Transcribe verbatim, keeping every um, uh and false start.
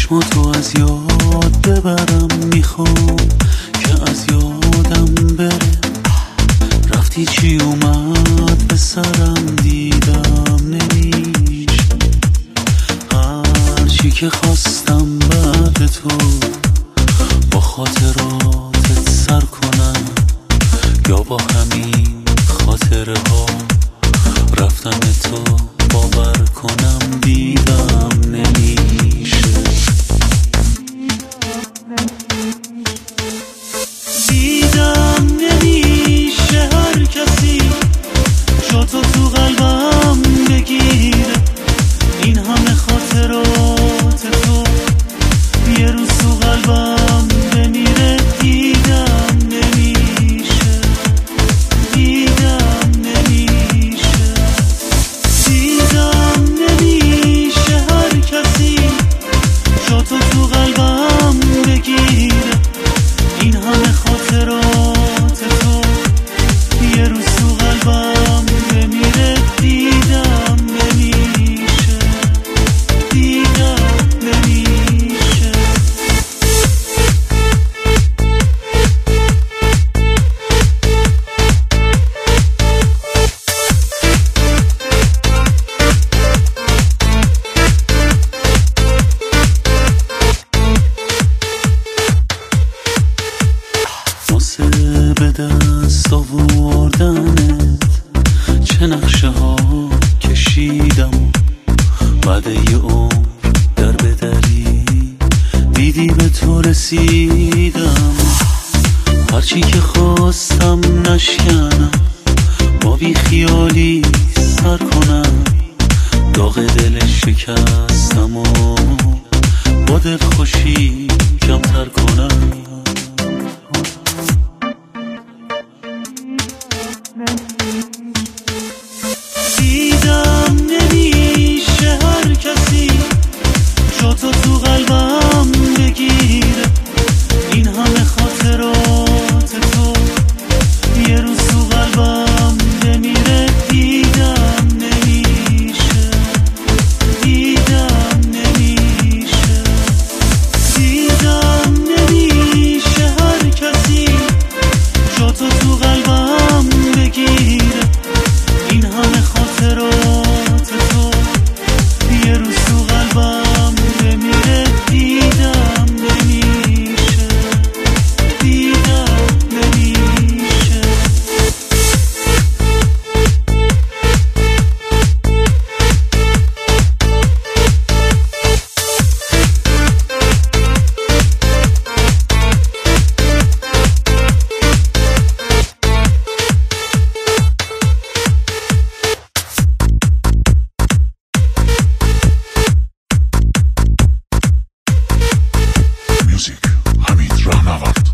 چشماتو از یاد ببرم، میخوام که از یادم بره. رفتی چی اومد به سرم، دیدم نمیشه. هرچی که خواستم بعد تو با خاطراتت سر کنم، یا با همین خاطره ها رفتن تو باور کنم. دیدم نمیشه، دیدم نمیشه هر کسی جاتو تو قلبم بگیره. این همه خاطرات تو یه روز تو قلبم بمیره. دیدم نمیشه، دیدم نمیشه، دیدم نمیشه هر کسی جاتو تو قلبم بگیره. این همه خاطرات تو یه روز تو قلبم بمیره. دیدم نمیشه، دیدم نمیشه. واسه به دست آوردنت چه نقشه ها کشیدم، بعد یه عمر در بدری دیدی به تو رسیدم. هرچی که خواستم نشکنم، با بی خیالی سر کنم. داغ دل شکستم و با دل خوشی کمتر کنم. دیدم نمیشه هر کسی جاتو تو قلبم بگیره. این همه خاطرات تو یه روز تو قلبم بمیره. دیدم نمیشه، دیدم نمیشه، دیدم نمیشه هر کسی جاتو تو قلبم بگیره. این همه خاطرات تو یه روز تو قلبم بمیره. دیدم نمیشه، دیدم نمیشه. Music Hamid Rahnavard.